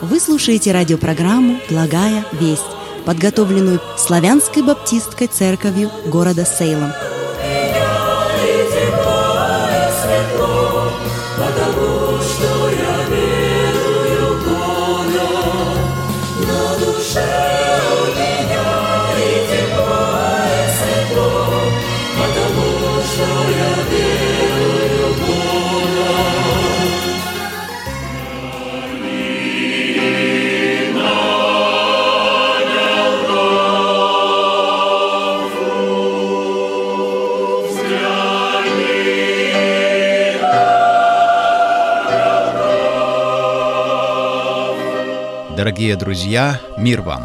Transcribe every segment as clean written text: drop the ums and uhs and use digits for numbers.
Вы слушаете радиопрограмму «Благая весть», подготовленную Славянской баптистской церковью города Сейлом. Дорогие друзья, мир вам!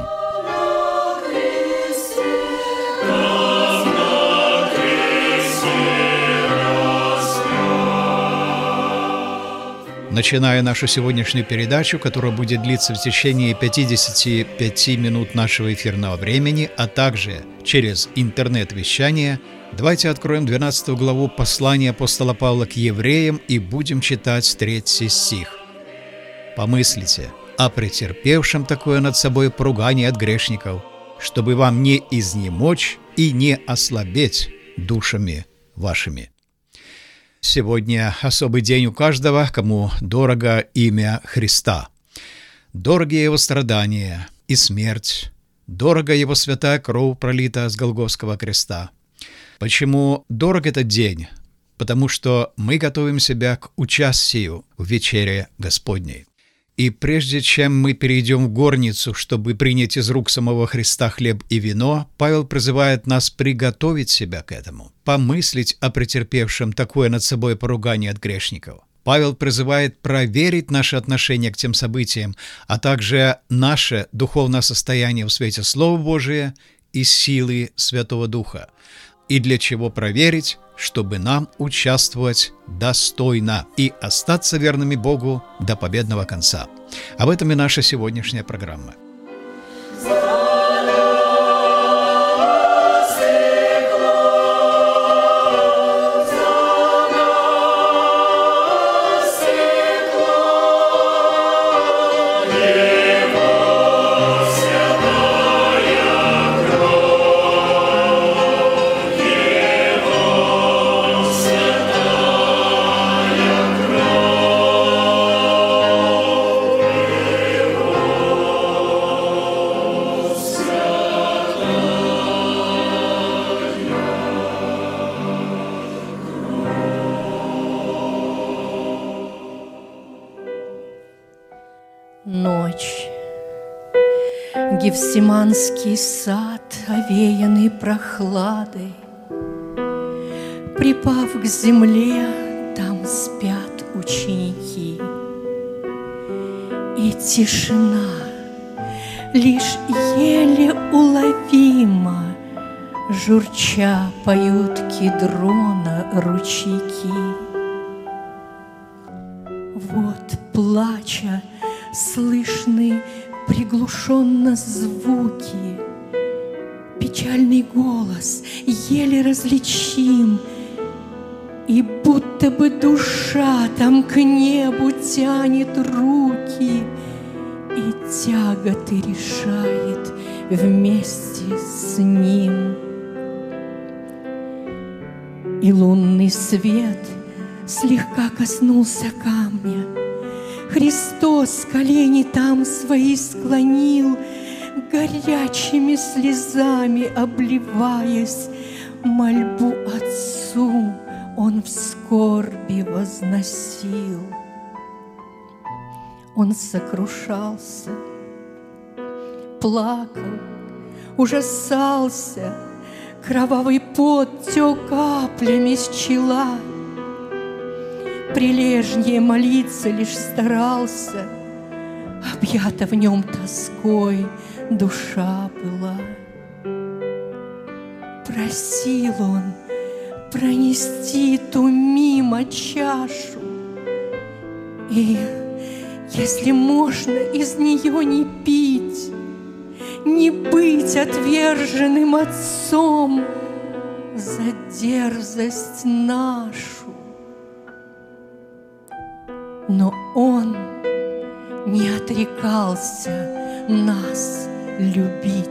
Начиная нашу сегодняшнюю передачу, которая будет длиться в течение 55 минут нашего эфирного времени, а также через интернет-вещание, давайте откроем 12 главу послания апостола Павла к евреям и будем читать 3 стих. «Помыслите о претерпевшем такое над собой поругание от грешников, чтобы вам не изнемочь и не ослабеть душами вашими». Сегодня особый день у каждого, кому дорого имя Христа. Дороги Его страдания и смерть, дорого Его святая кровь, пролита с Голгофского креста. Почему дорог этот день? Потому что мы готовим себя к участию в вечере Господней. И прежде чем мы перейдем в горницу, чтобы принять из рук самого Христа хлеб и вино, Павел призывает нас приготовить себя к этому, помыслить о претерпевшем такое над собой поругание от грешников. Павел призывает проверить наше отношение к тем событиям, а также наше духовное состояние в свете Слова Божия и силы Святого Духа. И для чего проверить? Чтобы нам участвовать достойно и остаться верными Богу до победного конца. Об этом и наша сегодняшняя программа. Ночь. Гефсиманский сад, овеянный прохладой. Припав к земле, там спят ученики. И тишина, лишь еле уловимо, журча поют Кедрона ручейки. Вот, плача, слышны приглушенно звуки, печальный голос еле различим, и будто бы душа там к небу тянет руки и тяготы решает вместе с ним. И лунный свет слегка коснулся камня. Христос колени там свои склонил, горячими слезами обливаясь, мольбу Отцу Он в скорби возносил. Он сокрушался, плакал, ужасался, кровавый пот тек каплями с чела. Прилежнее молиться лишь старался, объята в нем тоской душа была. Просил он пронести ту мимо чашу, и, если можно, из нее не пить, не быть отверженным отцом за дерзость нашу. Но он не отрекался нас любить.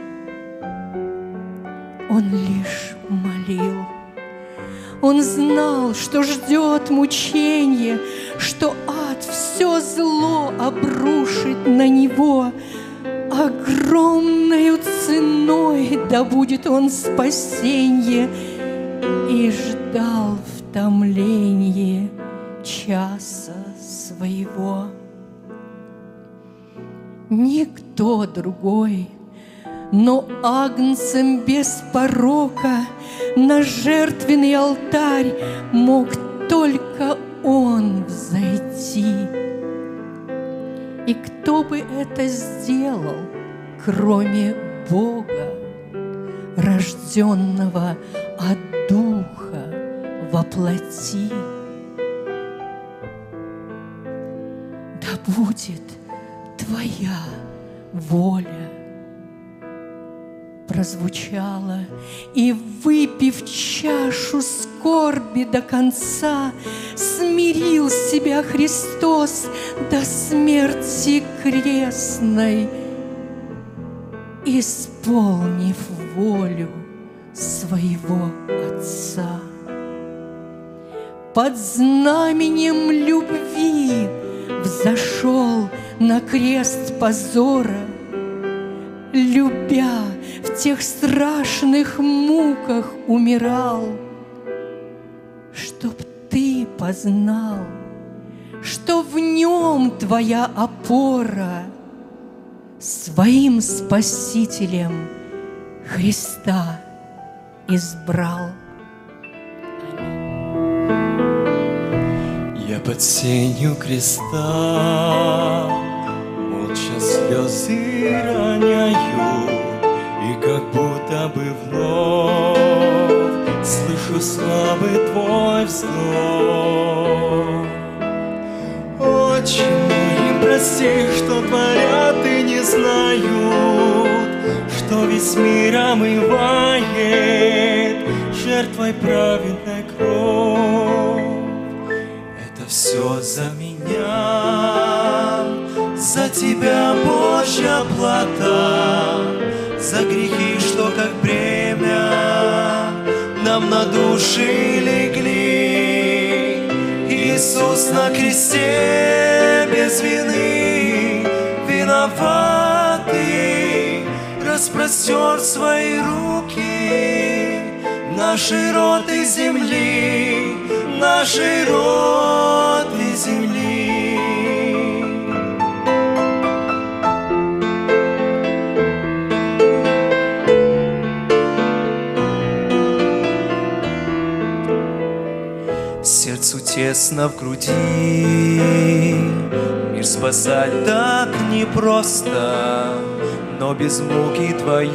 Он лишь молил. Он знал, что ждет мучение, что ад все зло обрушит на него. Огромною ценой добудет он спасенье, и ждал в томлении часа своего. Никто другой, но агнцем без порока на жертвенный алтарь мог только он взойти. И кто бы это сделал, кроме Бога, рожденного от Духа во плоти? Да будет Твоя воля. Прозвучало, и, выпив чашу скорби до конца, смирил себя Христос до смерти крестной, исполнив волю своего Отца. Под знаменем любви взошел на крест позора, любя, в тех страшных муках умирал, чтоб ты познал, что в нем твоя опора, своим Спасителем Христа избрал. Я под сенью креста молча слезы роняю, и как будто бы вновь слышу слабый твой вздох. Отче мой, им прости, что творят и не знают, что весь мир омывает жертвой праведной кровь. Это все за меня, за тебя, Божья плата, за грехи, что как бремя нам на души легли. Иисус на кресте без вины виноватый распростер свои руки нашей роты земли, нашей роты земли. Сердцу тесно в груди, мир спасать так непросто, но без муки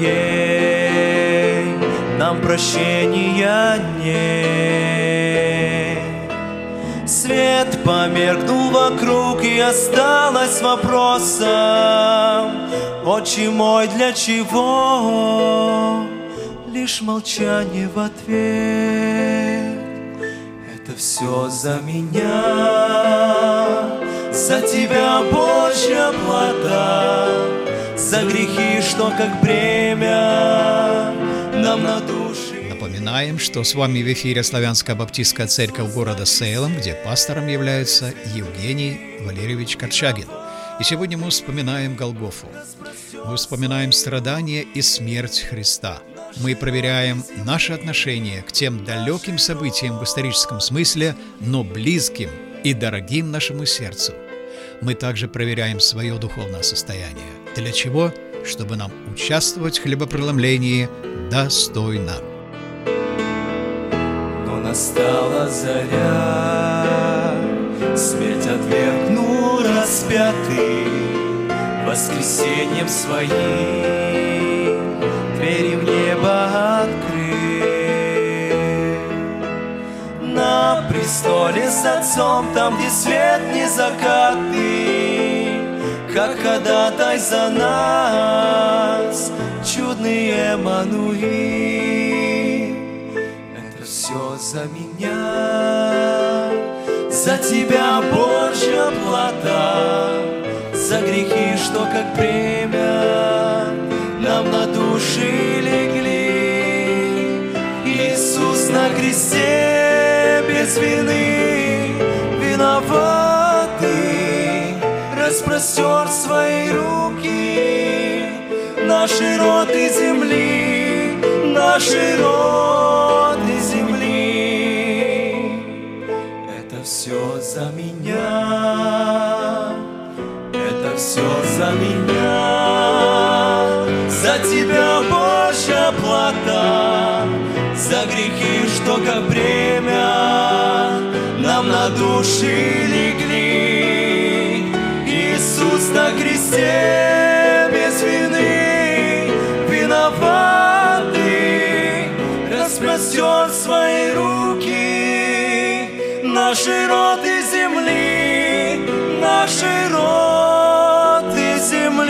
Твоей нам прощения нет. Свет померкнул вокруг, и осталось вопросом: Отче мой, для чего? Лишь молчание в ответ. Это все за меня, за тебя, Божья плата, за грехи, что как бремя нам на души. Напоминаем, что с вами в эфире Славянская баптистская церковь города Сейлом, где пастором является Евгений Валерьевич Корчагин. И сегодня мы вспоминаем Голгофу. Мы вспоминаем страдания и смерть Христа. Мы проверяем наше отношение к тем далеким событиям в историческом смысле, но близким и дорогим нашему сердцу. Мы также проверяем свое духовное состояние. Для чего? Чтобы нам участвовать в хлебопреломлении достойно. Но настала заря, смерть отвергнул распятый, воскресением своим двери в небо открыл. На престоле с Отцом, там, где свет не закатный, как ходатай за нас, чудный Эммануил. Это все за меня, за тебя, Божья плата, за грехи, что как бремя нам на души легли. Иисус на кресте без вины виноватый распростер свои руки на широты земли, на широты земли. Это все за меня, это все за меня, за тебя, Божья плата, за грехи, что как бремя нам на души легли. Иисус на кресте без вины виноватый распростер свои руки на широты земли, на широты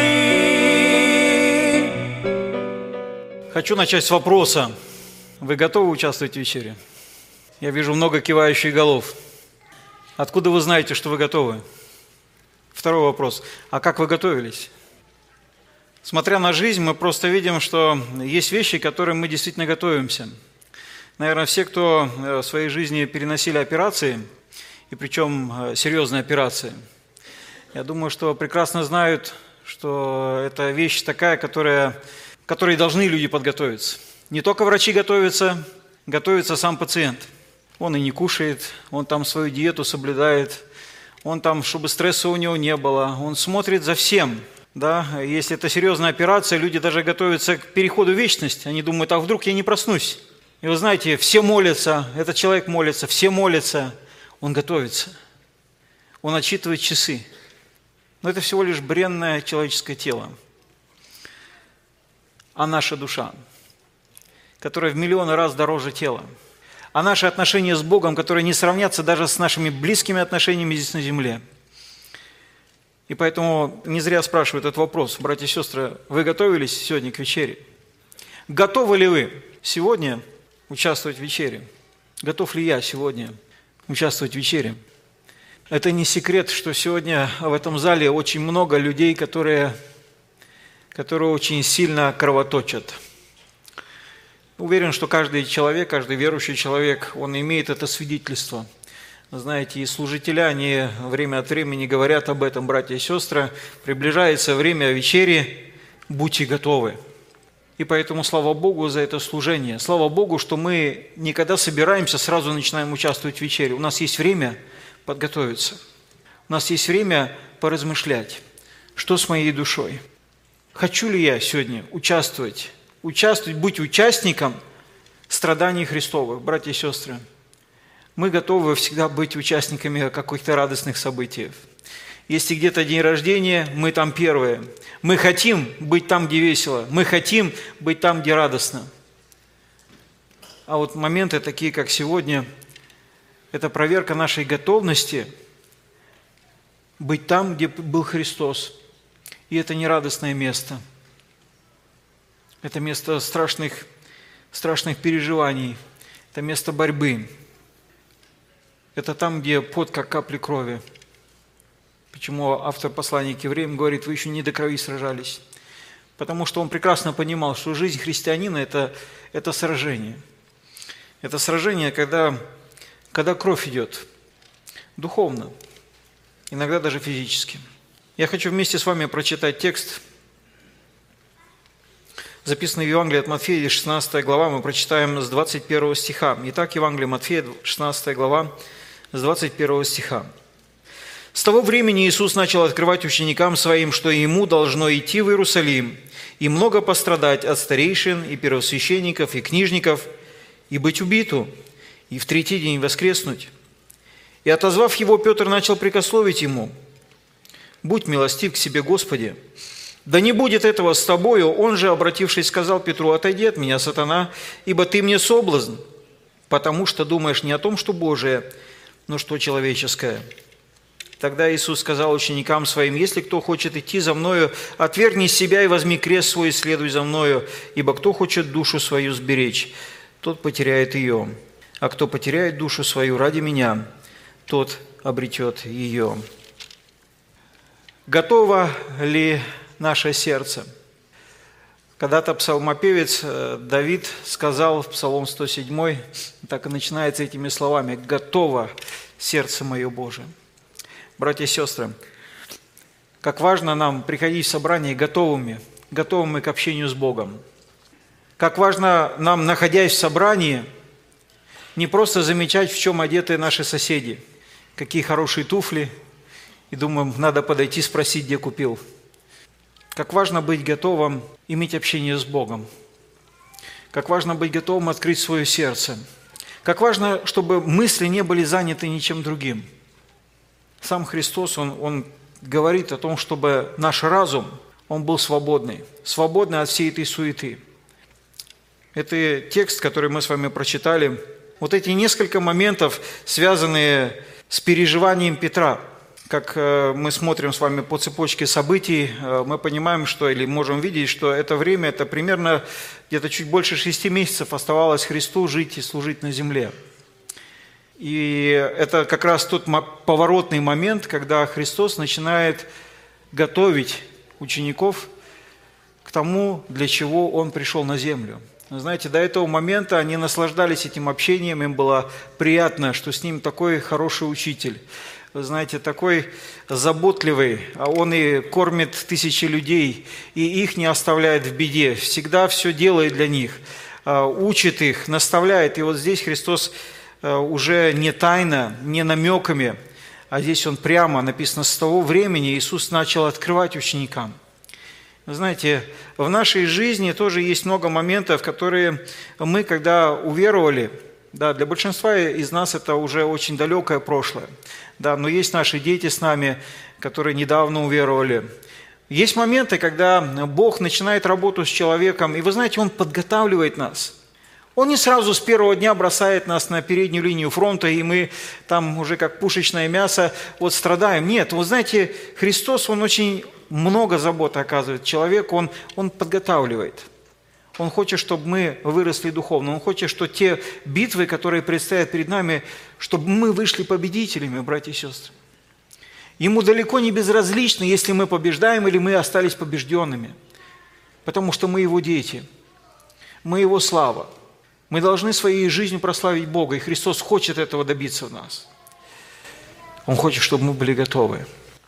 земли. Хочу начать с вопроса. Вы готовы участвовать в вечере? Я вижу много кивающих голов. Откуда вы знаете, что вы готовы? Второй вопрос. А как вы готовились? Смотря на жизнь, мы просто видим, что есть вещи, к которым мы действительно готовимся. Наверное, все, кто в своей жизни переносили операции, и причем серьезные операции, я думаю, что прекрасно знают, что это вещь такая, к которой должны люди подготовиться. Не только врачи готовятся, готовится сам пациент. Он и не кушает, он там свою диету соблюдает, он там, чтобы стресса у него не было, он смотрит за всем. Да? Если это серьезная операция, люди даже готовятся к переходу в вечность. Они думают, а вдруг я не проснусь? И вы знаете, все молятся, этот человек молится, все молятся, он готовится. Он отсчитывает часы. Но это всего лишь бренное человеческое тело. А наша душа, которая в миллионы раз дороже тела, а наши отношения с Богом, которые не сравнятся даже с нашими близкими отношениями здесь на земле. И поэтому не зря спрашивают этот вопрос. Братья и сестры, вы готовились сегодня к вечере? Готовы ли вы сегодня участвовать в вечере? Готов ли я сегодня участвовать в вечере? Это не секрет, что сегодня в этом зале очень много людей, которые очень сильно кровоточат. Уверен, что каждый человек, каждый верующий человек, он имеет это свидетельство. Знаете, и служители, они время от времени говорят об этом, братья и сестры, приближается время вечери, будьте готовы. И поэтому слава Богу за это служение. Слава Богу, что мы не когда собираемся, сразу начинаем участвовать в вечере. У нас есть время подготовиться. У нас есть время поразмышлять, что с моей душой. Хочу ли я сегодня участвовать, быть участником страданий Христовых, братья и сестры? Мы готовы всегда быть участниками каких-то радостных событий. Если где-то день рождения, мы там первые. Мы хотим быть там, где весело. Мы хотим быть там, где радостно. А вот моменты такие, как сегодня, это проверка нашей готовности быть там, где был Христос. И это не радостное место. Это место страшных переживаний. Это место борьбы. Это там, где пот, как капли крови. Почему автор послания к евреям говорит, вы еще не до крови сражались? Потому что он прекрасно понимал, что жизнь христианина – это сражение. Это сражение, когда кровь идет духовно, иногда даже физически. Я хочу вместе с вами прочитать текст, записанный в Евангелии от Матфея, 16 глава, мы прочитаем с 21 стиха. Итак, Евангелие Матфея, 16 глава, с 21 стиха. «С того времени Иисус начал открывать ученикам Своим, что Ему должно идти в Иерусалим и много пострадать от старейшин и первосвященников и книжников, и быть убиту, и в третий день воскреснуть. И, отозвав Его, Петр начал прикословить Ему: „Будь милостив к себе, Господи, да не будет этого с тобою“. Он же, обратившись, сказал Петру: „Отойди от меня, сатана, ибо ты мне соблазн, потому что думаешь не о том, что Божие, но что человеческое“. Тогда Иисус сказал ученикам Своим: „Если кто хочет идти за Мною, отвергни себя и возьми крест свой и следуй за Мною, ибо кто хочет душу свою сберечь, тот потеряет ее, а кто потеряет душу свою ради Меня, тот обретет ее“». Готово ли наше сердце? Когда-то псалмопевец Давид сказал в Псалом 107, так и начинается этими словами: «Готово сердце мое Божие». Братья и сестры, как важно нам приходить в собрание готовыми к общению с Богом. Как важно нам, находясь в собрании, не просто замечать, в чем одеты наши соседи, какие хорошие туфли, и думаем, надо подойти спросить, где купил. Как важно быть готовым иметь общение с Богом. Как важно быть готовым открыть свое сердце. Как важно, чтобы мысли не были заняты ничем другим. Сам Христос, Он говорит о том, чтобы наш разум, он был свободный от всей этой суеты. Это текст, который мы с вами прочитали. Вот эти несколько моментов, связанные с переживанием Петра. Как мы смотрим с вами по цепочке событий, мы понимаем, или можем видеть, что это время, это примерно где-то чуть больше 6 месяцев оставалось Христу жить и служить на земле. И это как раз тот поворотный момент, когда Христос начинает готовить учеников к тому, для чего Он пришел на землю. Знаете, до этого момента они наслаждались этим общением, им было приятно, что с ним такой хороший учитель. Вы знаете, такой заботливый, а он и кормит тысячи людей, и их не оставляет в беде, всегда все делает для них, учит их, наставляет. И вот здесь Христос уже не тайно, не намеками, а здесь Он прямо, написано, с того времени Иисус начал открывать ученикам. Вы знаете, в нашей жизни тоже есть много моментов, которые мы, когда уверовали, да, для большинства из нас это уже очень далекое прошлое. Да, но есть наши дети с нами, которые недавно уверовали. Есть моменты, когда Бог начинает работу с человеком, и вы знаете, Он подготавливает нас. Он не сразу с первого дня бросает нас на переднюю линию фронта, и мы там уже как пушечное мясо страдаем. Нет, вы знаете, Христос, Он очень много заботы оказывает человеку, Он подготавливает. Он хочет, чтобы мы выросли духовно. Он хочет, что те битвы, которые предстоят перед нами, чтобы мы вышли победителями, братья и сестры. Ему далеко не безразлично, если мы побеждаем или мы остались побежденными. Потому что мы Его дети, мы Его слава. Мы должны своей жизнью прославить Бога, и Христос хочет этого добиться в нас. Он хочет, чтобы мы были готовы.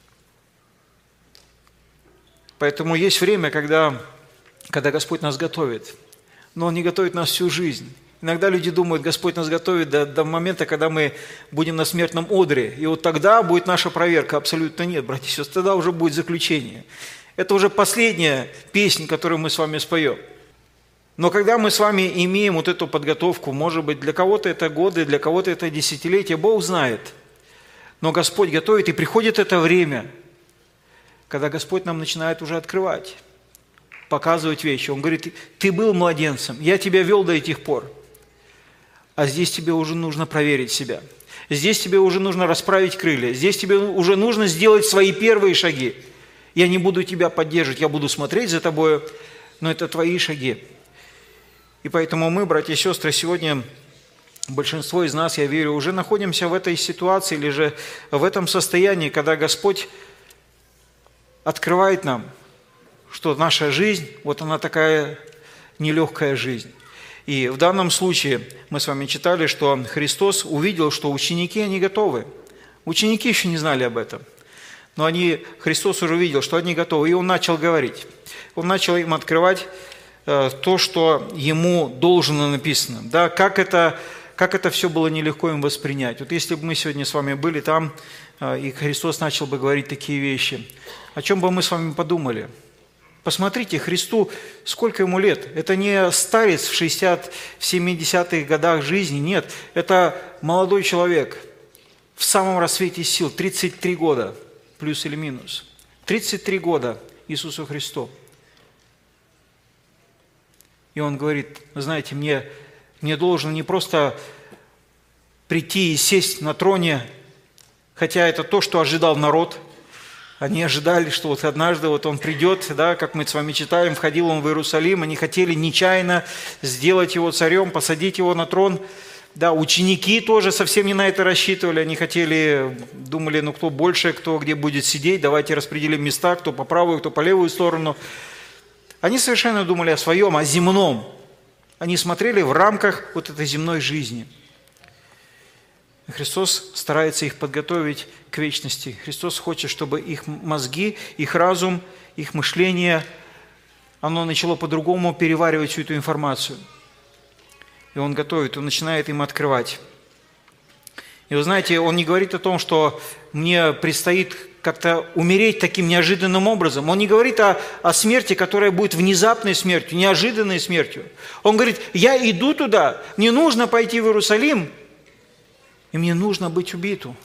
Поэтому есть время, когда Господь нас готовит, но Он не готовит нас всю жизнь. Иногда люди думают, Господь нас готовит до момента, когда мы будем на смертном одре, и вот тогда будет наша проверка. Абсолютно нет, братья и сестры, тогда уже будет заключение. Это уже последняя песня, которую мы с вами споем. Но когда мы с вами имеем вот эту подготовку, может быть, для кого-то это годы, для кого-то это десятилетия, Бог знает. Но Господь готовит, и приходит это время, когда Господь нам начинает уже открывать, показывать вещи. Он говорит, ты был младенцем, я тебя вел до этих пор, а здесь тебе уже нужно проверить себя. Здесь тебе уже нужно расправить крылья, здесь тебе уже нужно сделать свои первые шаги. Я не буду тебя поддерживать, я буду смотреть за тобой, но это твои шаги. И поэтому мы, братья и сестры, сегодня большинство из нас, я верю, уже находимся в этой ситуации или же в этом состоянии, когда Господь открывает нам, что наша жизнь, вот она такая нелегкая жизнь. И в данном случае мы с вами читали, что Христос увидел, что ученики, они готовы. Ученики еще не знали об этом, но Христос уже увидел, что они готовы, и Он начал говорить. Он начал им открывать то, что Ему должно написано. Да, как это все было нелегко им воспринять. Вот если бы мы сегодня с вами были там, и Христос начал бы говорить такие вещи, о чем бы мы с вами подумали? Посмотрите, Христу сколько ему лет? Это не старец в 60-70-х годах жизни, нет. Это молодой человек в самом рассвете сил, 33 года, плюс или минус. 33 года Иисусу Христу. И Он говорит, знаете, мне должно не просто прийти и сесть на троне, хотя это то, что ожидал народ. Они ожидали, что вот однажды вот Он придет, да, как мы с вами читаем, входил Он в Иерусалим, они хотели нечаянно сделать Его царем, посадить Его на трон, Да, ученики тоже совсем не на это рассчитывали, они думали, ну кто больше, кто где будет сидеть, давайте распределим места, кто по правую, кто по левую сторону. Они совершенно думали о своем, о земном. Они смотрели в рамках вот этой земной жизни. И Христос старается их подготовить к вечности. Христос хочет, чтобы их мозги, их разум, их мышление, оно начало по-другому переваривать всю эту информацию. И Он готовит, Он начинает им открывать. И вы знаете, Он не говорит о том, что мне предстоит как-то умереть таким неожиданным образом. Он не говорит о смерти, которая будет внезапной смертью, неожиданной смертью. Он говорит, я иду туда, мне нужно пойти в Иерусалим, и мне нужно быть убиту.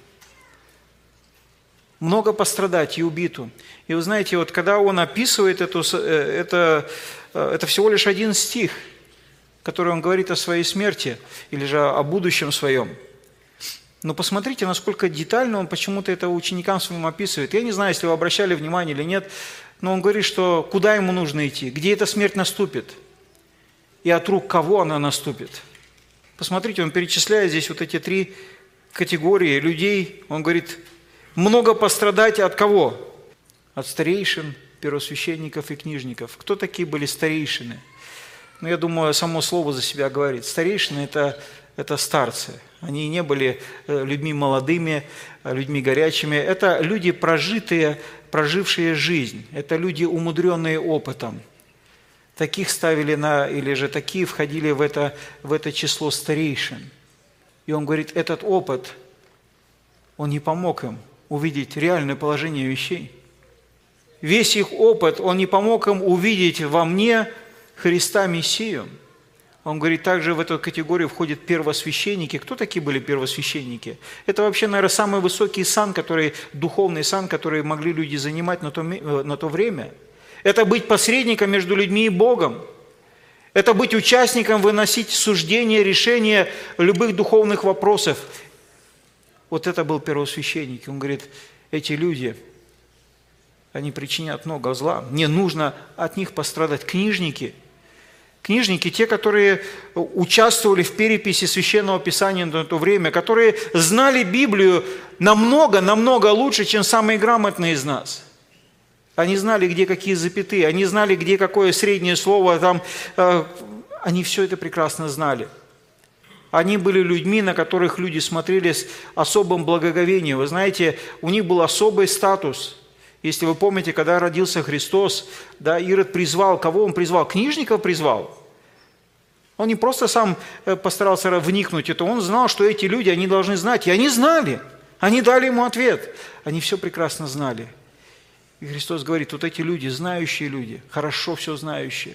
Много пострадать и убиту. И вы знаете, вот когда Он описывает это всего лишь один стих, который Он говорит о своей смерти или же о будущем своем. Но посмотрите, насколько детально Он почему-то это ученикам своим описывает. Я не знаю, если вы обращали внимание или нет, но Он говорит, что куда Ему нужно идти, где эта смерть наступит и от рук кого она наступит. Посмотрите, Он перечисляет здесь вот эти 3 категории людей. Он говорит, много пострадать от кого? От старейшин, первосвященников и книжников. Кто такие были старейшины? Ну, я думаю, само слово за себя говорит. Старейшины – это старцы. Они не были людьми молодыми, людьми горячими. Это люди, прожившие жизнь. Это люди, умудренные опытом. Таких ставили или же такие входили в это число старейшин. И Он говорит, этот опыт, он не помог им увидеть реальное положение вещей. Весь их опыт, он не помог им увидеть во мне Христа Мессию. Он говорит, также в эту категорию входят первосвященники. Кто такие были первосвященники? Это вообще, наверное, самый высокий сан, духовный сан, который могли люди занимать на то время. Это быть посредником между людьми и Богом. Это быть участником, выносить суждения, решения любых духовных вопросов. Вот это был первосвященник. Он говорит, эти люди, они причинят много зла. Мне нужно от них пострадать. Книжники, те, которые участвовали в переписи Священного Писания на то время, которые знали Библию намного лучше, чем самые грамотные из нас. Они знали, где какие запятые, они знали, где какое среднее слово, они все это прекрасно знали. Они были людьми, на которых люди смотрели с особым благоговением. Вы знаете, у них был особый статус. Если вы помните, когда родился Христос, да, Ирод призвал, кого он призвал? Книжников призвал. Он не просто сам постарался вникнуть в это, он знал, что эти люди, они должны знать. И они знали. Они дали ему ответ. Они все прекрасно знали. И Христос говорит, вот эти люди, знающие люди, хорошо все знающие,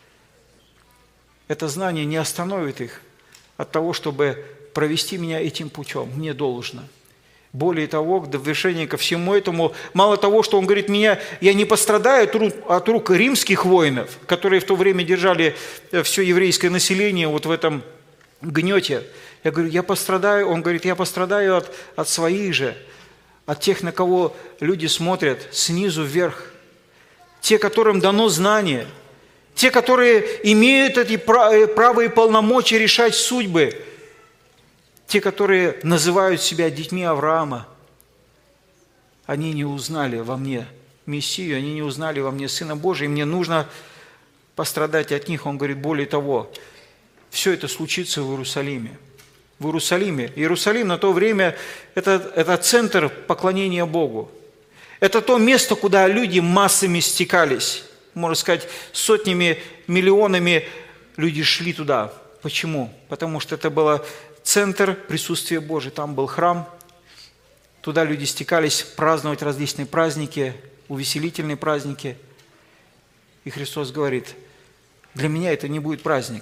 это знание не остановит их от того, чтобы провести меня этим путем. Мне должно. Более того, в довершение ко всему этому, мало того, что он говорит, я не пострадаю от рук римских воинов, которые в то время держали все еврейское население вот в этом гнете. Я говорю, я пострадаю, он говорит, я пострадаю от своих же, от тех, на кого люди смотрят снизу вверх, те, которым дано знание, те, которые имеют эти право и полномочия решать судьбы, те, которые называют себя детьми Авраама, они не узнали во мне Мессию, они не узнали во мне Сына Божия, и мне нужно пострадать от них. Он говорит, более того, все это случится в Иерусалиме. В Иерусалиме. Иерусалим на то время – это центр поклонения Богу. Это то место, куда люди массами стекались. Можно сказать, сотнями, миллионами люди шли туда. Почему? Потому что это было центр присутствия Божия. Там был храм. Туда люди стекались праздновать различные праздники, увеселительные праздники. И Христос говорит, для меня это не будет праздник.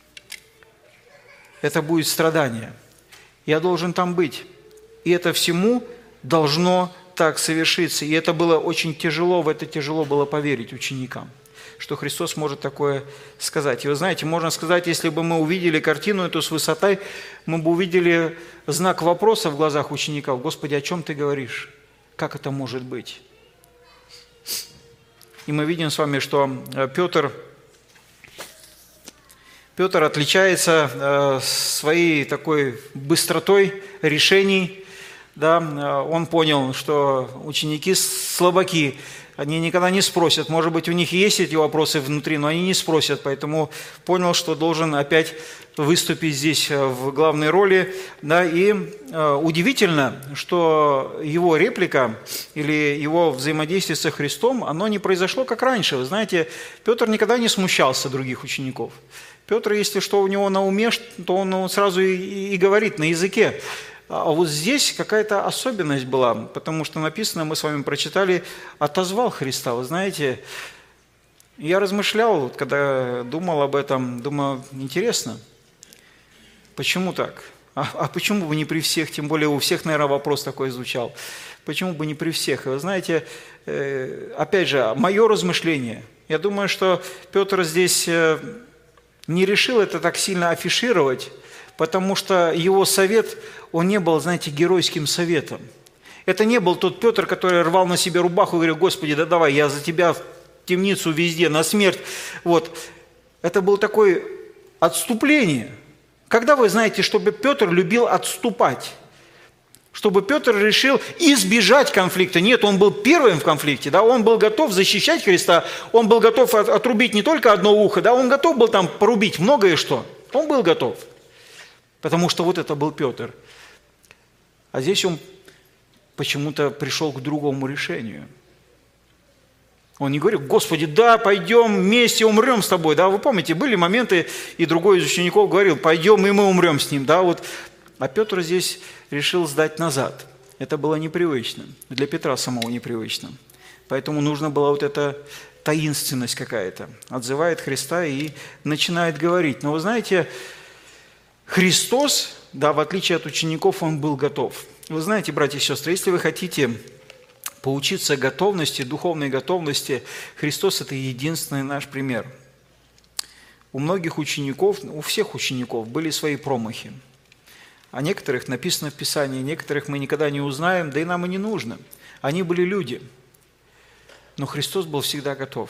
Это будет страдание. Я должен там быть. И это всему должно так совершиться. И это было очень тяжело, в это тяжело было поверить ученикам, что Христос может такое сказать. И вы знаете, можно сказать, если бы мы увидели картину эту с высоты, мы бы увидели знак вопроса в глазах учеников. Господи, о чем ты говоришь? Как это может быть? И мы видим с вами, что Петр Петр отличается своей такой быстротой решений. Да? Он понял, что ученики слабаки, они никогда не спросят. Может быть, у них есть эти вопросы внутри, но они не спросят. Поэтому понял, что должен опять выступить здесь в главной роли. Да? И удивительно, что его реплика или его взаимодействие со Христом, оно не произошло как раньше. Вы знаете, Петр никогда не смущался других учеников. Петр, если что у него на уме, то он сразу и говорит на языке. А вот здесь какая-то особенность была, потому что написано, мы с вами прочитали, отозвал Христа. Вы знаете, я размышлял, когда думал об этом, думаю, интересно, почему так? А почему бы не при всех, тем более у всех, наверное, вопрос такой звучал. Почему бы не при всех? И вы знаете, опять же, мое размышление, я думаю, что Петр здесь не решил это так сильно афишировать, потому что его совет, он не был, знаете, геройским советом. Это не был тот Петр, который рвал на себе рубаху и говорил: Господи, да давай, я за тебя в темницу везде, на смерть. Вот. Это было такое отступление. Когда вы знаете, чтобы Петр любил отступать? Чтобы Петр решил избежать конфликта. Нет, он был первым в конфликте, да? Он был готов защищать Христа, он был готов отрубить не только одно ухо, да? Он готов был там порубить многое что. Он был готов. Потому что вот это был Петр. А здесь он почему-то пришел к другому решению. Он не говорит: Господи, да, пойдем вместе умрем с тобой. Да, вы помните, были моменты, и другой из учеников говорил: пойдем, и мы умрем с ним. Да, вот. А Петр здесь решил сдать назад. Это было непривычно. Для Петра самого непривычно. Поэтому нужна была вот эта таинственность какая-то. Отзывает Христа и начинает говорить. Но вы знаете, Христос, да, в отличие от учеников, Он был готов. Вы знаете, братья и сестры, если вы хотите поучиться готовности, духовной готовности, Христос – это единственный наш пример. У многих учеников, у всех учеников были свои промахи. О некоторых написано в Писании, некоторых мы никогда не узнаем, да и нам и не нужно. Они были люди. Но Христос был всегда готов.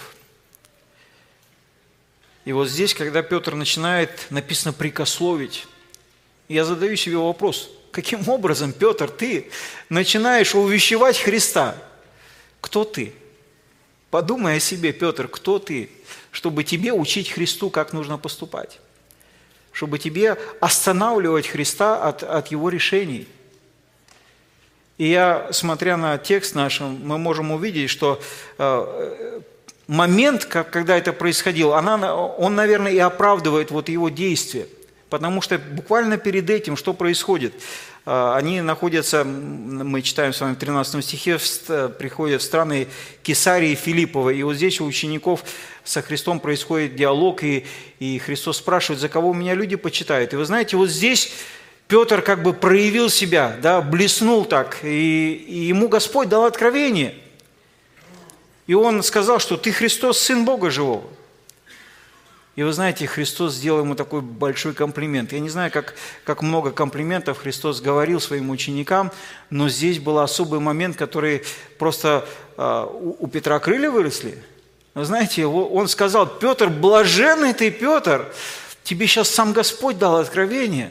И вот здесь, когда Петр начинает, написано, прикословить, я задаю себе вопрос: каким образом, Петр, ты начинаешь увещевать Христа? Кто ты? Подумай о себе, Петр, кто ты, чтобы тебе учить Христу, как нужно поступать? Чтобы тебе останавливать Христа от Его решений. И я, смотря на текст наш, мы можем увидеть, что момент, когда это происходило, он, наверное, и оправдывает вот его действия. Потому что буквально перед этим что происходит? Они находятся, мы читаем с вами в 13 стихе, приходят в страны Кесарии Филипповой. И вот здесь у учеников со Христом происходит диалог, и Христос спрашивает: за кого меня люди почитают? И вы знаете, вот здесь Петр как бы проявил себя, да, блеснул так, и ему Господь дал откровение. И он сказал, что ты Христос, Сын Бога Живого. И вы знаете, Христос сделал ему такой большой комплимент. Я не знаю, как много комплиментов Христос говорил своим ученикам, но здесь был особый момент, который просто у Петра крылья выросли. Вы знаете, он сказал: Петр, блаженный ты, Петр, тебе сейчас сам Господь дал откровение.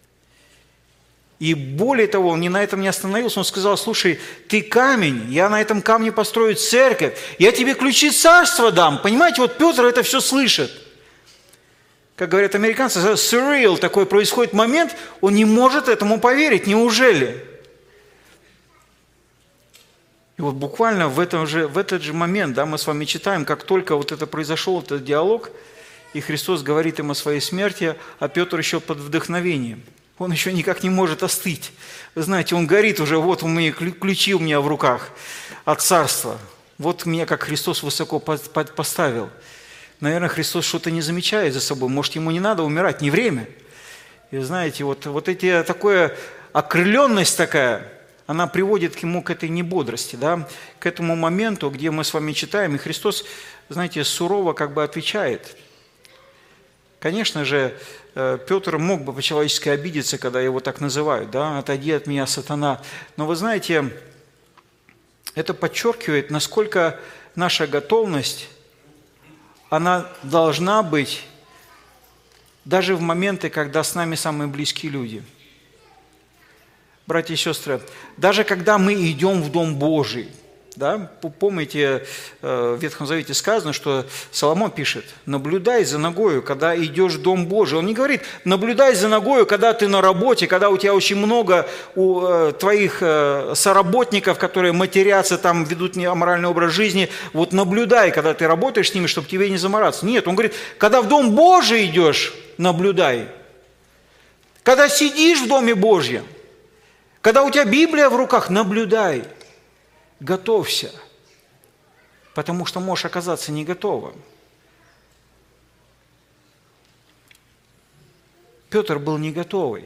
И более того, он на этом не остановился, он сказал: слушай, ты камень, я на этом камне построю церковь, я тебе ключи царства дам. Понимаете, вот Петр это все слышит. Как говорят американцы, surreal, такой происходит момент, он не может этому поверить, неужели? И вот буквально в этот же момент, да, мы с вами читаем, как только вот это произошел, этот диалог, и Христос говорит им о своей смерти, а Петр еще под вдохновением. Он еще никак не может остыть. Вы знаете, он горит уже, вот у меня ключи у меня в руках от царства. Вот меня как Христос высоко поставил. Наверное, Христос что-то не замечает за собой. Может, ему не надо умирать, не время. И знаете, вот такая окрыленность такая, она приводит ему к этой небодрости, да? К этому моменту, где мы с вами читаем, и Христос, знаете, сурово как бы отвечает. Конечно же, Петр мог бы по-человечески обидеться, когда его так называют, да? «Отойди от меня, сатана». Но вы знаете, это подчеркивает, насколько наша готовность, она должна быть даже в моменты, когда с нами самые близкие люди. Братья и сестры, даже когда мы идем в Дом Божий, да, помните, в Ветхом Завете сказано, что Соломон пишет: наблюдай за ногою, когда идешь в Дом Божий. Он не говорит: наблюдай за ногою, когда ты на работе, когда у тебя очень много твоих соработников, которые матерятся, там, ведут аморальный образ жизни. Вот наблюдай, когда ты работаешь с ними, чтобы тебе не замораться. Нет, он говорит: когда в Дом Божий идешь, наблюдай. Когда сидишь в Доме Божьем, когда у тебя Библия в руках, наблюдай. Готовься, потому что можешь оказаться не готовым. Петр был не готовый.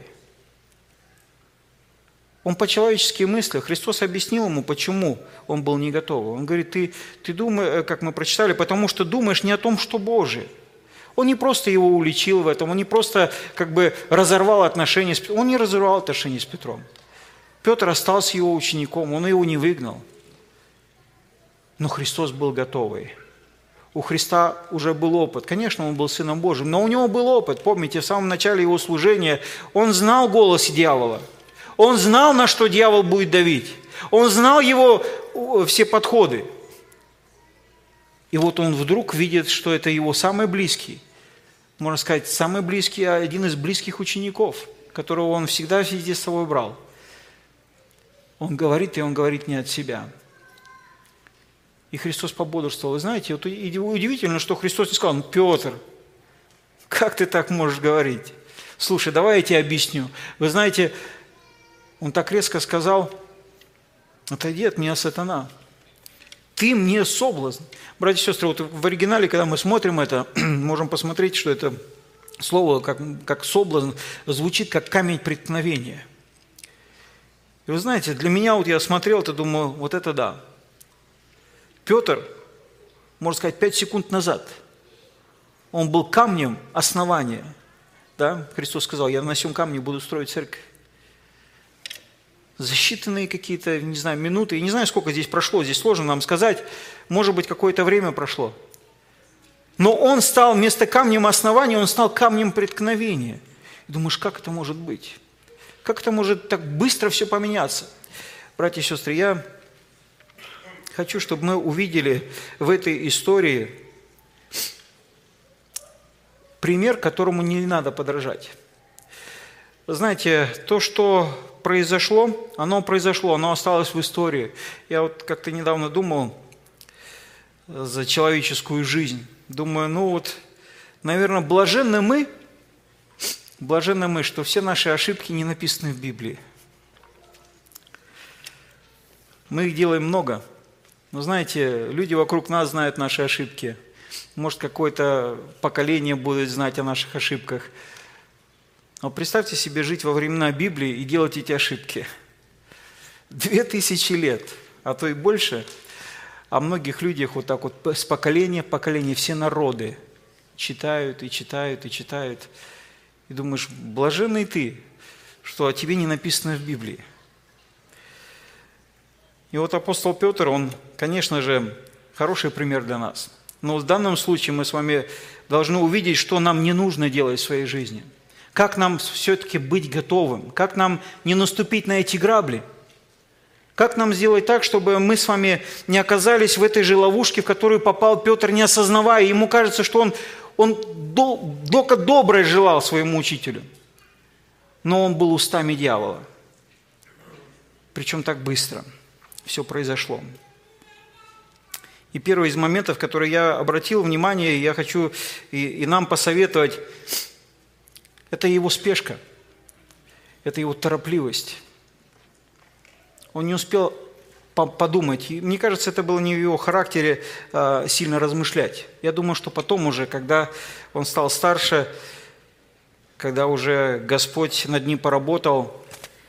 Он по-человечески мыслил. Христос объяснил ему, почему он был не готовый. Он говорит: ты думаешь, как мы прочитали, потому что думаешь не о том, что Божие. Он не просто его уличил в этом, он не просто как бы разорвал отношения с Петром. Он не разорвал отношения с Петром. Петр остался его учеником, он его не выгнал. Но Христос был готовый. У Христа уже был опыт. Конечно, он был Сыном Божьим, но у него был опыт. Помните, в самом начале его служения он знал голос дьявола. Он знал, на что дьявол будет давить. Он знал его все подходы. И вот он вдруг видит, что это его самый близкий, можно сказать, самый близкий, один из близких учеников, которого он всегда везде с собой брал. Он говорит, и он говорит не от себя. И Христос пободрствовал. Вы знаете, вот удивительно, что Христос не сказал: Петр, как ты так можешь говорить? Слушай, давай я тебе объясню. Вы знаете, он так резко сказал: отойди от меня, сатана. Ты мне соблазн. Братья и сестры, вот в оригинале, когда мы смотрим это, можем посмотреть, что это слово, как соблазн, звучит как камень преткновения. И вы знаете, для меня, вот я смотрел это, думаю, вот это да. Петр, можно сказать, 5 секунд назад, он был камнем основания. Да? Христос сказал: я на сем камне буду строить церковь. За считанные какие-то, не знаю, минуты, я не знаю, сколько здесь прошло, здесь сложно нам сказать, может быть, какое-то время прошло. Но он стал вместо камнем основания, он стал камнем преткновения. И думаешь, как это может быть? Как это может так быстро все поменяться? Братья и сестры, я хочу, чтобы мы увидели в этой истории пример, которому не надо подражать. Знаете, то, что произошло, оно осталось в истории. Я вот как-то недавно думал за человеческую жизнь. Думаю, наверное, блаженны мы, что все наши ошибки не написаны в Библии. Мы их делаем много. Но знаете, люди вокруг нас знают наши ошибки. Может, какое-то поколение будет знать о наших ошибках. Но представьте себе жить во времена Библии и делать эти ошибки. 2000 лет, а то и больше. О многих людях вот так вот с поколения в поколение все народы читают и читают и читают. И думаешь, блаженный ты, что о тебе не написано в Библии. И вот апостол Петр, он, конечно же, хороший пример для нас. Но в данном случае мы с вами должны увидеть, что нам не нужно делать в своей жизни. Как нам все-таки быть готовым? Как нам не наступить на эти грабли? Как нам сделать так, чтобы мы с вами не оказались в этой же ловушке, в которую попал Петр, не осознавая? Ему кажется, что он только доброе желал своему учителю. Но он был устами дьявола. Причем так быстро все произошло. И первый из моментов, который я обратил внимание, я хочу и нам посоветовать, это его спешка, это его торопливость. Он не успел подумать. И мне кажется, это было не в его характере сильно размышлять. Я думаю, что потом уже, когда он стал старше, когда уже Господь над ним поработал,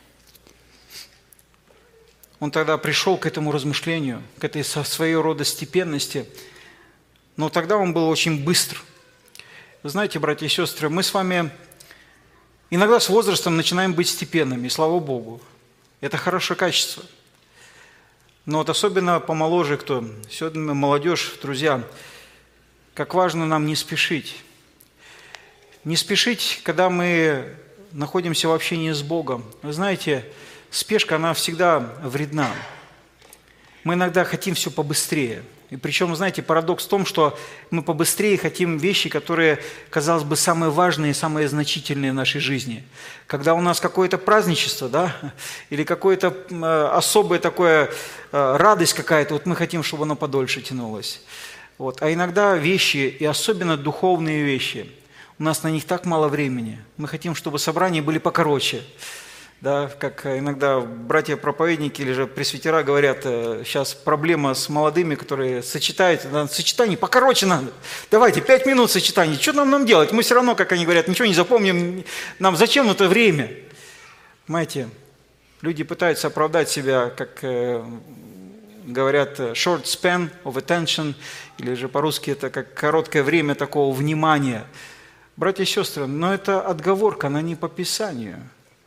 он тогда пришел к этому размышлению, к этой своего рода степенности. Но тогда он был очень быстр. Вы знаете, братья и сестры, мы с вами иногда с возрастом начинаем быть степенными, слава Богу. Это хорошее качество. Но вот особенно помоложе, кто сегодня молодежь, друзья, как важно нам не спешить. Не спешить, когда мы находимся в общении с Богом. Вы знаете, спешка, она всегда вредна. Мы иногда хотим все побыстрее. И причем, знаете, парадокс в том, что мы побыстрее хотим вещи, которые, казалось бы, самые важные, самые значительные в нашей жизни. Когда у нас какое-то праздничество, да, или какое-то особое такое, радость какая-то, вот мы хотим, чтобы оно подольше тянулось. Вот. А иногда вещи, и особенно духовные вещи, у нас на них так мало времени. Мы хотим, чтобы собрания были покороче. Да, как иногда братья-проповедники или же пресвитера говорят, сейчас проблема с молодыми, которые сочетают, сочетание покороче надо. Давайте, 5 минут сочетания, что нам делать? Мы все равно, как они говорят, ничего не запомним, нам зачем это время? Понимаете, люди пытаются оправдать себя, как говорят, short span of attention, или же по-русски это как короткое время такого внимания. Братья и сестры, но это отговорка, она не по Писанию.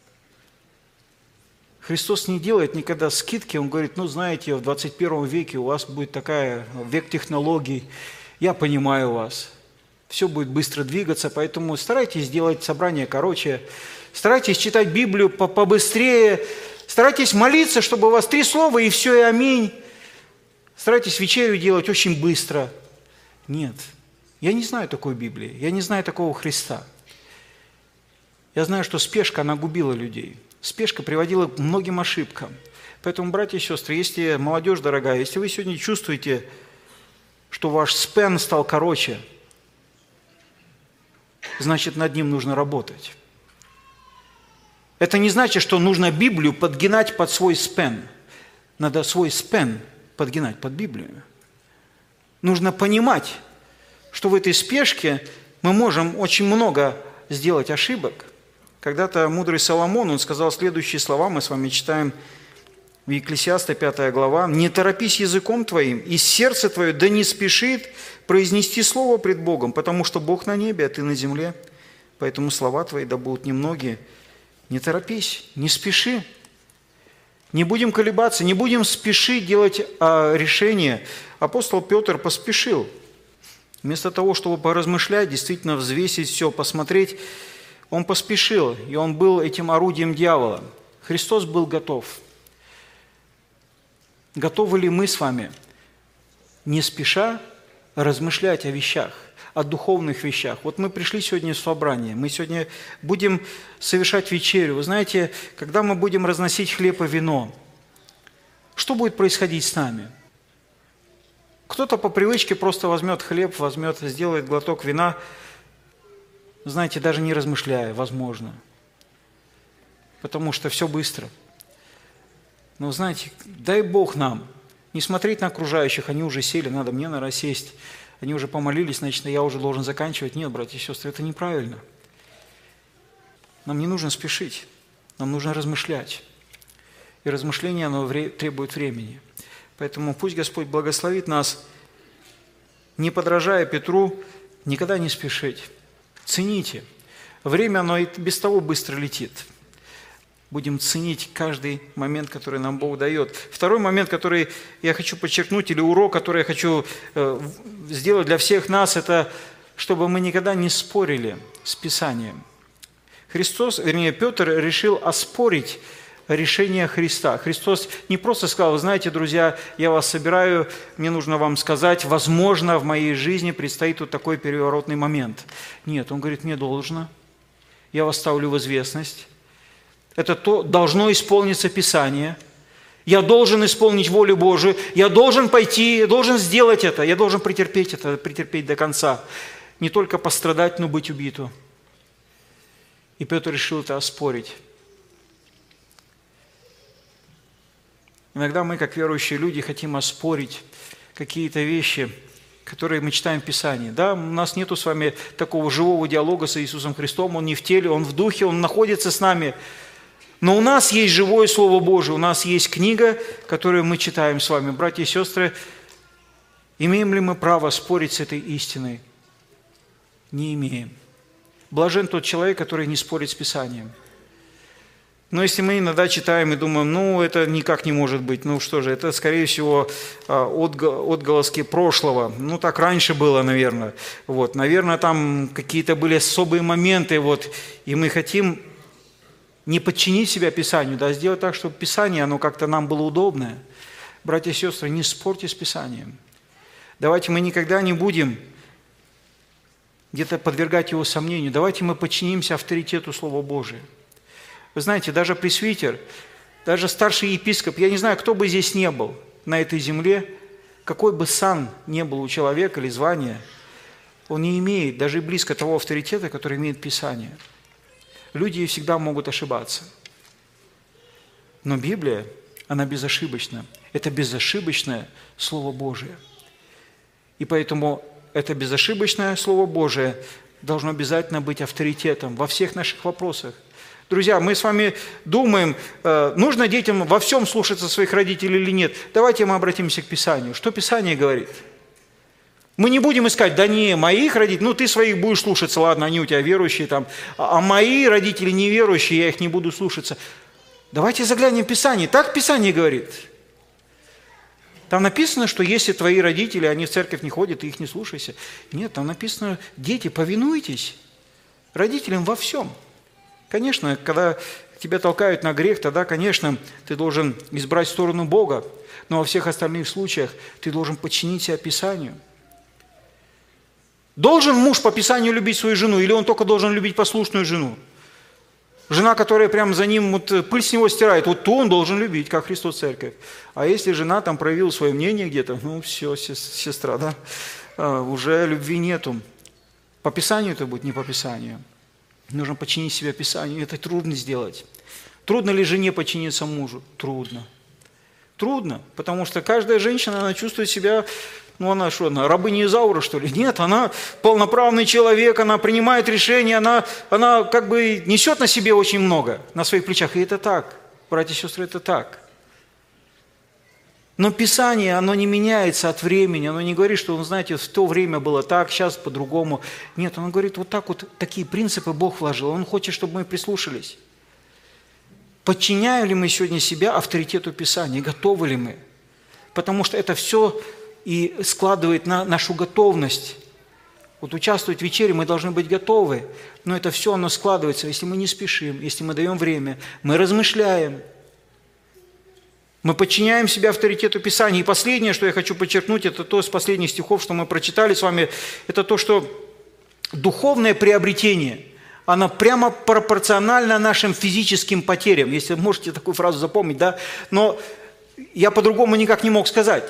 Христос не делает никогда скидки, Он говорит, ну знаете, в 21 веке у вас будет такая, век технологий, я понимаю вас, все будет быстро двигаться, поэтому старайтесь делать собрание короче, старайтесь читать Библию побыстрее, старайтесь молиться, чтобы у вас 3 слова и все, и аминь, старайтесь вечерю делать очень быстро. Нет, я не знаю такой Библии, я не знаю такого Христа. Я знаю, что спешка, она губила людей. Спешка приводила к многим ошибкам. Поэтому, братья и сестры, если молодежь дорогая, если вы сегодня чувствуете, что ваш спен стал короче, значит, над ним нужно работать. Это не значит, что нужно Библию подгинать под свой спен. Надо свой спен подгинать под Библию. Нужно понимать, что в этой спешке мы можем очень много сделать ошибок. Когда-то мудрый Соломон, он сказал следующие слова, мы с вами читаем в Екклесиаста 5 глава. «Не торопись языком твоим, и сердце твое да не спешит произнести слово пред Богом, потому что Бог на небе, а ты на земле. Поэтому слова твои да будут немногие. Не торопись, не спеши. Не будем колебаться, не будем спешить делать решение». Апостол Петр поспешил. Вместо того, чтобы поразмышлять, действительно взвесить все, посмотреть, он поспешил, и он был этим орудием дьявола. Христос был готов. Готовы ли мы с вами, не спеша, размышлять о вещах, о духовных вещах? Вот мы пришли сегодня в собрание, мы сегодня будем совершать вечерю. Вы знаете, когда мы будем разносить хлеб и вино, что будет происходить с нами? Кто-то по привычке просто возьмет хлеб, сделает глоток вина, знаете, даже не размышляя, возможно, потому что все быстро. Но знаете, дай Бог нам не смотреть на окружающих, они уже сели, надо мне, наверное, сесть, они уже помолились, значит, я уже должен заканчивать. Нет, братья и сестры, это неправильно. Нам не нужно спешить, нам нужно размышлять. И размышление, оно требует времени. Поэтому пусть Господь благословит нас, не подражая Петру, никогда не спешить. Цените. Время, оно и без того быстро летит. Будем ценить каждый момент, который нам Бог дает. Второй момент, который я хочу подчеркнуть, или урок, который я хочу сделать для всех нас, это чтобы мы никогда не спорили с Писанием. Петр решил оспорить решение Христа. Христос не просто сказал, вы знаете, друзья, я вас собираю, мне нужно вам сказать, возможно, в моей жизни предстоит вот такой переворотный момент. Нет, он говорит, мне должно, я вас ставлю в известность. Это то, должно исполниться Писание. Я должен исполнить волю Божию, я должен пойти, я должен сделать это, я должен претерпеть до конца. Не только пострадать, но быть убитым. И Петр решил это оспорить. Иногда мы, как верующие люди, хотим оспорить какие-то вещи, которые мы читаем в Писании. Да, у нас нету с вами такого живого диалога с Иисусом Христом, Он не в теле, Он в духе, Он находится с нами. Но у нас есть живое Слово Божие, у нас есть книга, которую мы читаем с вами. Братья и сестры, имеем ли мы право спорить с этой истиной? Не имеем. Блажен тот человек, который не спорит с Писанием. Но если мы иногда читаем и думаем, ну, это никак не может быть, ну что же, это, скорее всего, отголоски прошлого. Ну, так раньше было, наверное. Вот, наверное, там какие-то были особые моменты, вот, и мы хотим не подчинить себя Писанию, да, сделать так, чтобы Писание, оно как-то нам было удобное. Братья и сестры, не спорьте с Писанием. Давайте мы никогда не будем где-то подвергать его сомнению. Давайте мы подчинимся авторитету Слова Божия. Вы знаете, даже пресвитер, даже старший епископ, я не знаю, кто бы здесь не был на этой земле, какой бы сан не был у человека или звания, он не имеет даже и близко того авторитета, который имеет Писание. Люди всегда могут ошибаться. Но Библия, она безошибочна. Это безошибочное Слово Божие. И поэтому это безошибочное Слово Божие должно обязательно быть авторитетом во всех наших вопросах. Друзья, мы с вами думаем, нужно детям во всем слушаться своих родителей или нет. Давайте мы обратимся к Писанию. Что Писание говорит? Мы не будем искать, да не, моих родителей, ну ты своих будешь слушаться, ладно, они у тебя верующие там, а мои родители неверующие, я их не буду слушаться. Давайте заглянем в Писание. Так Писание говорит. Там написано, что если твои родители, они в церковь не ходят, ты их не слушайся. Нет, там написано, дети, повинуйтесь родителям во всем. Конечно, когда тебя толкают на грех, тогда, конечно, ты должен избрать сторону Бога, но во всех остальных случаях ты должен подчинить себя Писанию. Должен муж по Писанию любить свою жену, или он только должен любить послушную жену? Жена, которая прямо за ним вот пыль с него стирает, вот то он должен любить, как Христос Церковь. А если жена там проявила свое мнение где-то, ну все, сестра, да, уже любви нету. По Писанию это будет, не по Писанию. Нужно подчинить себя Писанию, это трудно сделать. Трудно ли жене подчиниться мужу? Трудно. Трудно, потому что каждая женщина, она чувствует себя, ну она что, она рабыня Изаура, что ли? Нет, она полноправный человек, она принимает решения, она как бы несет на себе очень много, на своих плечах. И это так, братья и сестры, это так. Но Писание, оно не меняется от времени, оно не говорит, что, знаете, в то время было так, сейчас по-другому. Нет, оно говорит, вот так вот, такие принципы Бог вложил, Он хочет, чтобы мы прислушались. Подчиняем ли мы сегодня себя авторитету Писания, готовы ли мы? Потому что это все и складывает на нашу готовность. Вот участвовать в вечере мы должны быть готовы, но это все, оно складывается, если мы не спешим, если мы даем время, мы размышляем. Мы подчиняем себя авторитету Писания. И последнее, что я хочу подчеркнуть, это то из последних стихов, что мы прочитали с вами, это то, что духовное приобретение, оно прямо пропорционально нашим физическим потерям. Если можете такую фразу запомнить, да? Но я по-другому никак не мог сказать.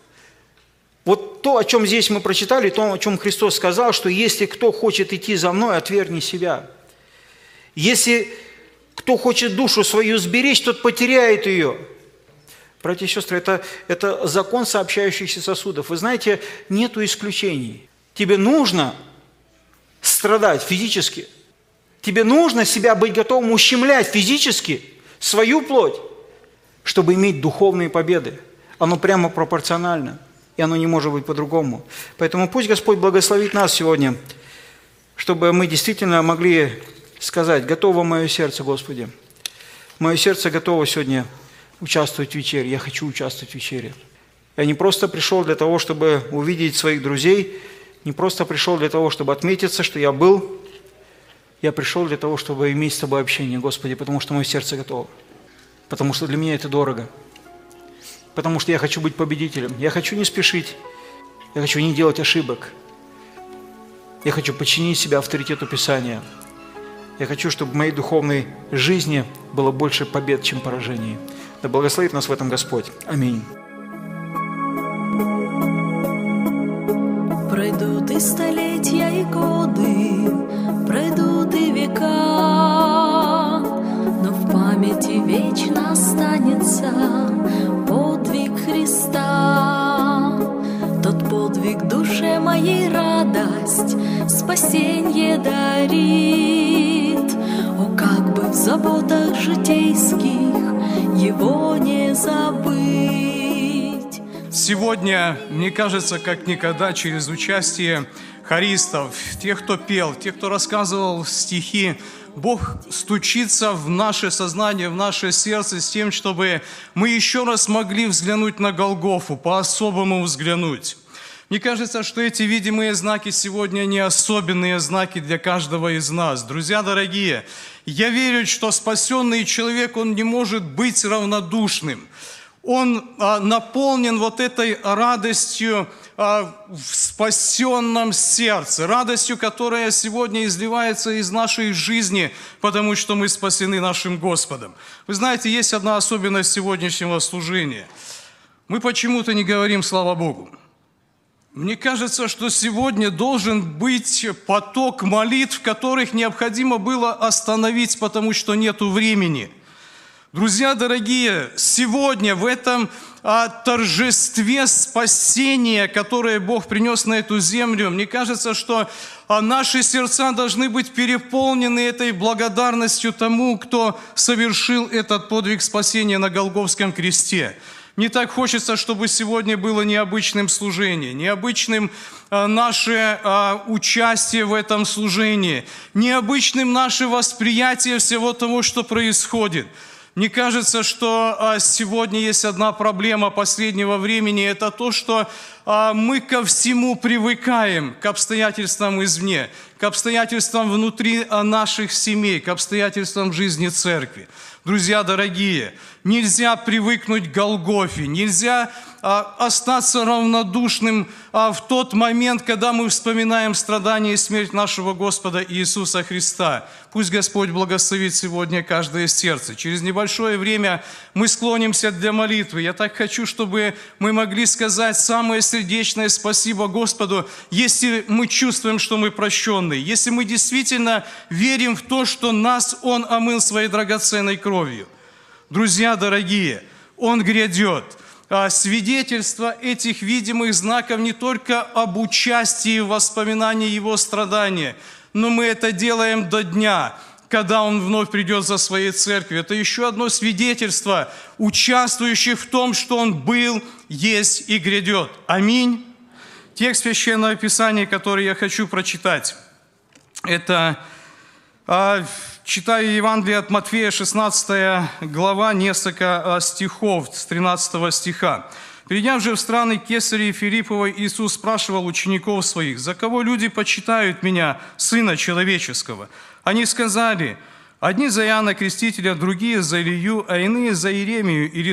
Вот то, о чем здесь мы прочитали, то, о чем Христос сказал, что если кто хочет идти за мной, отвергни себя. Если кто хочет душу свою сберечь, тот потеряет ее. Братья и сестры, это закон сообщающихся сосудов. Вы знаете, нету исключений. Тебе нужно страдать физически. Тебе нужно себя быть готовым ущемлять физически свою плоть, чтобы иметь духовные победы. Оно прямо пропорционально, и оно не может быть по-другому. Поэтому пусть Господь благословит нас сегодня, чтобы мы действительно могли сказать: готово мое сердце, Господи. Мое сердце готово сегодня участвовать в вечере. Я хочу участвовать в вечере. Я не просто пришел для того, чтобы увидеть своих друзей, не просто пришел для того, чтобы отметиться, что я был. Я пришел для того, чтобы иметь с Тобой общение, Господи, потому что мое сердце готово. Потому что для меня это дорого. Потому что я хочу быть победителем. Я хочу не спешить. Я хочу не делать ошибок. Я хочу подчинить себя авторитету Писания. Я хочу, чтобы в моей духовной жизни было больше побед, чем поражений. Да благословит нас в этом Господь. Аминь. Пройдут и столетия, и годы, пройдут и века, но в памяти вечно останется подвиг Христа. Тот подвиг душе моей радость, спасенье дарит. О, как бы в заботах житейских его не забыть. Сегодня, мне кажется, как никогда, через участие хористов, тех, кто пел, тех, кто рассказывал стихи, Бог стучится в наше сознание, в наше сердце с тем, чтобы мы еще раз могли взглянуть на Голгофу, по-особому взглянуть. Мне кажется, что эти видимые знаки сегодня не особенные знаки для каждого из нас. Друзья дорогие, я верю, что спасенный человек, он не может быть равнодушным. Он наполнен вот этой радостью в спасенном сердце, радостью, которая сегодня изливается из нашей жизни, потому что мы спасены нашим Господом. Вы знаете, есть одна особенность сегодняшнего служения. Мы почему-то не говорим «Слава Богу». Мне кажется, что сегодня должен быть поток молитв, которых необходимо было остановить, потому что нету времени. Друзья дорогие, сегодня в этом торжестве спасения, которое Бог принес на эту землю, мне кажется, что наши сердца должны быть переполнены этой благодарностью тому, кто совершил этот подвиг спасения на Голгофском кресте. Мне так хочется, чтобы сегодня было необычным служение, необычным наше участие в этом служении, необычным наше восприятие всего того, что происходит. Мне кажется, что сегодня есть одна проблема последнего времени, это то, что мы ко всему привыкаем, к обстоятельствам извне, к обстоятельствам внутри наших семей, к обстоятельствам жизни церкви. Друзья дорогие, нельзя привыкнуть к Голгофе, нельзя остаться равнодушным в тот момент, когда мы вспоминаем страдания и смерть нашего Господа Иисуса Христа. Пусть Господь благословит сегодня каждое сердце. Через небольшое время мы склонимся для молитвы. Я так хочу, чтобы мы могли сказать самое сердечное спасибо Господу, если мы чувствуем, что мы прощенные, если мы действительно верим в то, что нас Он омыл своей драгоценной кровью. Друзья дорогие, Он грядет. Свидетельство этих видимых знаков не только об участии в воспоминании Его страдания, но мы это делаем до дня, когда Он вновь придет за Своей церковью. Это еще одно свидетельство, участвующих в том, что Он был, есть и грядет. Аминь. Текст Священного Писания, который я хочу прочитать, это... Читаю Евангелие от Матфея, 16 глава, несколько стихов с 13 стиха. «Придя же в страны Кесарии Филипповой, Иисус спрашивал учеников своих: „За кого люди почитают Меня, Сына Человеческого?“ Они сказали: „Одни за Иоанна Крестителя, другие за Илью, а иные за Иеремию или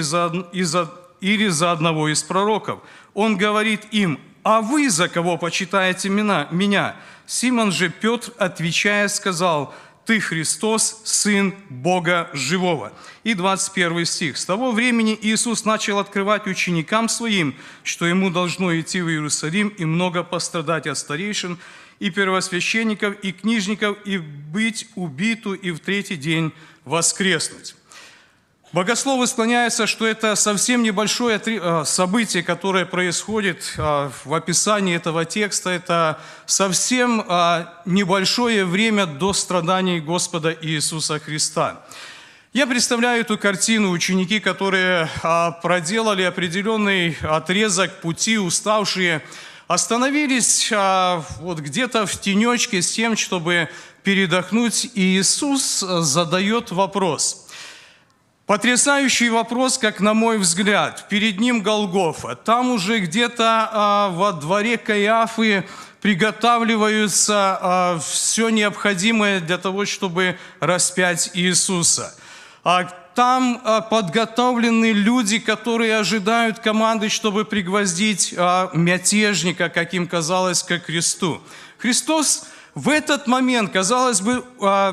за одного из пророков“. Он говорит им: „А вы за кого почитаете Меня?“ Симон же Петр, отвечая, сказал: „Ты Христос, Сын Бога Живого“». И 21 стих. «С того времени Иисус начал открывать ученикам Своим, что Ему должно идти в Иерусалим и много пострадать от старейшин и первосвященников и книжников, и быть убиту, и в третий день воскреснуть». Богословы склоняются, что это совсем небольшое событие, которое происходит в описании этого текста. Это совсем небольшое время до страданий Господа Иисуса Христа. Я представляю эту картину. Ученики, которые проделали определенный отрезок пути, уставшие, остановились вот где-то в тенечке с тем, чтобы передохнуть. И Иисус задает вопрос. Потрясающий вопрос, как на мой взгляд. Перед Ним Голгофа. Там уже где-то во дворе Каиафы приготавливаются все необходимое для того, чтобы распять Иисуса. Там подготовлены люди, которые ожидают команды, чтобы пригвоздить мятежника, как им казалось, ко кресту. Христос в этот момент, казалось бы,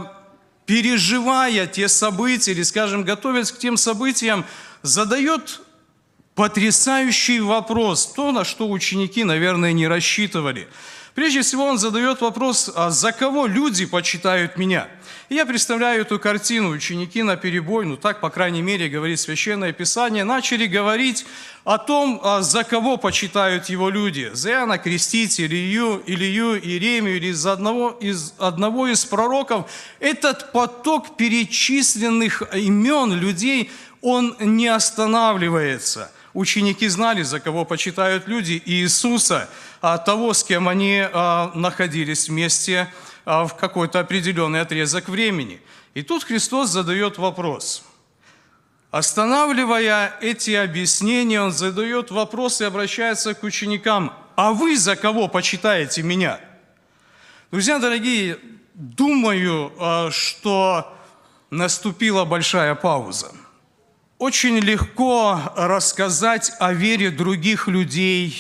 переживая те события, или, скажем, готовясь к тем событиям, задает потрясающий вопрос, то, на что ученики, наверное, не рассчитывали. Прежде всего, Он задает вопрос: «А за кого люди почитают Меня?». И я представляю эту картину. Ученики наперебой, так, по крайней мере, говорит Священное Писание, начали говорить о том, за кого почитают Его люди. За Иоанна Крестителя, Илью, Иеремию или за одного из пророков. Этот поток перечисленных имен людей, он не останавливается. Ученики знали, за кого почитают люди Иисуса, того, с кем они находились вместе в какой-то определенный отрезок времени. И тут Христос задает вопрос. Останавливая эти объяснения, Он задает вопрос и обращается к ученикам. «А вы за кого почитаете меня?» Друзья дорогие, думаю, что наступила большая пауза. Очень легко рассказать о вере других людей,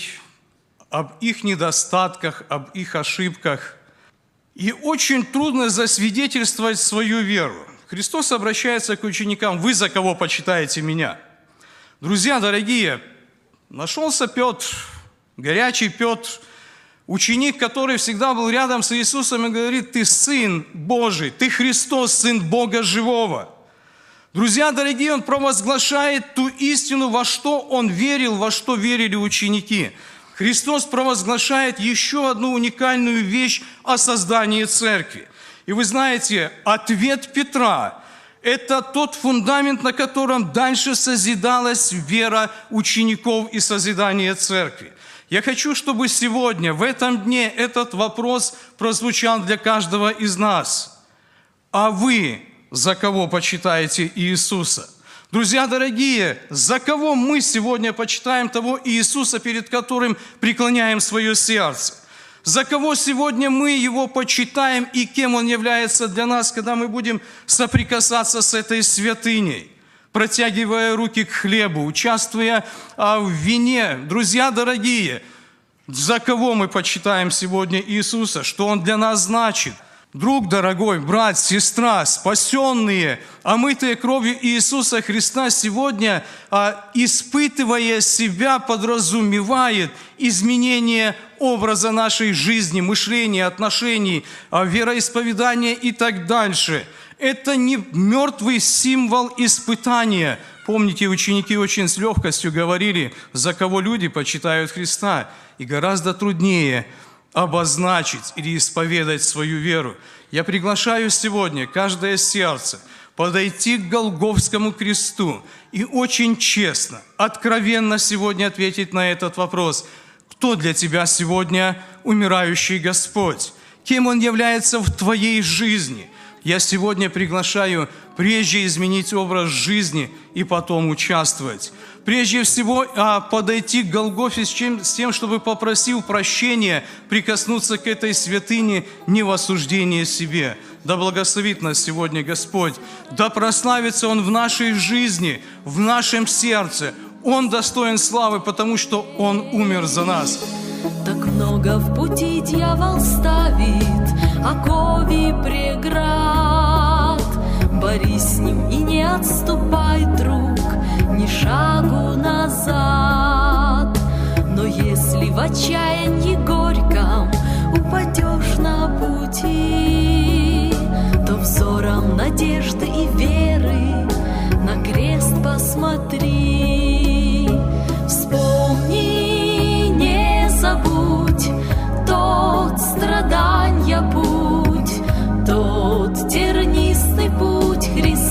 об их недостатках, об их ошибках. И очень трудно засвидетельствовать свою веру. Христос обращается к ученикам: «Вы за кого почитаете меня?» Друзья дорогие, нашелся Петр, горячий Петр, ученик, который всегда был рядом с Иисусом и говорит: «Ты Сын Божий, Ты Христос, Сын Бога Живого». Друзья дорогие, он провозглашает ту истину, во что он верил, во что верили ученики. Христос провозглашает еще одну уникальную вещь о создании церкви. И вы знаете, ответ Петра – это тот фундамент, на котором дальше созидалась вера учеников и созидание церкви. Я хочу, чтобы сегодня, в этом дне, этот вопрос прозвучал для каждого из нас. А вы за кого почитаете Иисуса? Друзья дорогие, за кого мы сегодня почитаем того Иисуса, перед которым преклоняем свое сердце? За кого сегодня мы Его почитаем и кем Он является для нас, когда мы будем соприкасаться с этой святыней, протягивая руки к хлебу, участвуя в вине? Друзья дорогие, за кого мы почитаем сегодня Иисуса? Что Он для нас значит? Друг дорогой, брат, сестра, спасенные, омытые кровью Иисуса Христа сегодня, испытывая себя, подразумевает изменение образа нашей жизни, мышления, отношений, вероисповедания и так дальше. Это не мертвый символ испытания. Помните, ученики очень с легкостью говорили, за кого люди почитают Христа, и гораздо труднее обозначить или исповедать свою веру. Я приглашаю сегодня каждое сердце подойти к Голгофскому кресту и очень честно, откровенно сегодня ответить на этот вопрос. Кто для тебя сегодня умирающий Господь? Кем Он является в твоей жизни? Я сегодня приглашаю прежде изменить образ жизни и потом участвовать. Прежде всего подойти к Голгофе с тем, чтобы, попросив прощения, прикоснуться к этой святыне не в осуждении себе. Да благословит нас сегодня Господь. Да прославится Он в нашей жизни, в нашем сердце. Он достоин славы, потому что Он умер за нас. Так много в пути дьявол ставит, окови преград. Борись с ним и не отступай, друг, ни шагу назад. Но если в отчаянии горьком упадешь на пути, то взором надежды и веры на крест посмотри. Вспомни, не забудь тот страданья путь, тот тернистый путь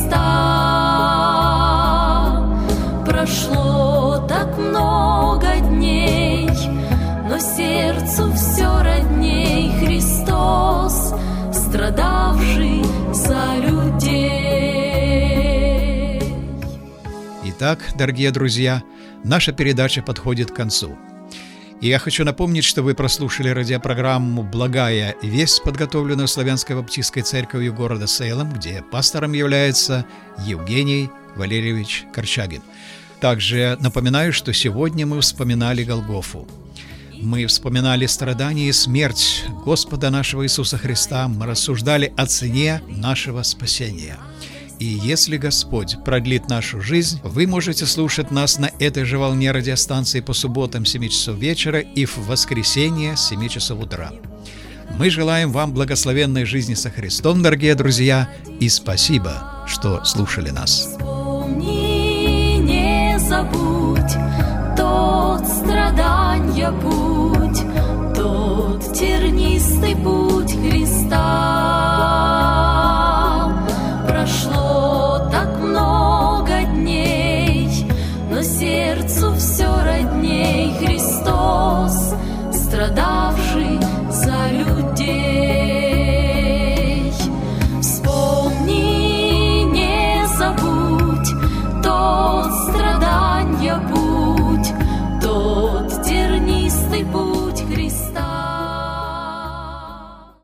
Христа. Прошло так много дней, но сердцу все родней Христос, страдавший за людей. Итак, дорогие друзья, наша передача подходит к концу. И я хочу напомнить, что вы прослушали радиопрограмму «Благая весть», подготовленную Славянской баптистской церковью города Сейлом, где пастором является Евгений Валерьевич Корчагин. Также напоминаю, что сегодня мы вспоминали Голгофу. Мы вспоминали страдания и смерть Господа нашего Иисуса Христа. Мы рассуждали о цене нашего спасения. И если Господь продлит нашу жизнь, вы можете слушать нас на этой же волне радиостанции по субботам 7 часов вечера и в воскресенье 7 часов утра. Мы желаем вам благословенной жизни со Христом, дорогие друзья, и спасибо, что слушали нас. Вспомни, не забудь тот страданья путь, тот тернистый путь Христа. Прошло так много дней, но сердцу все родней Христос, страдавший за людей.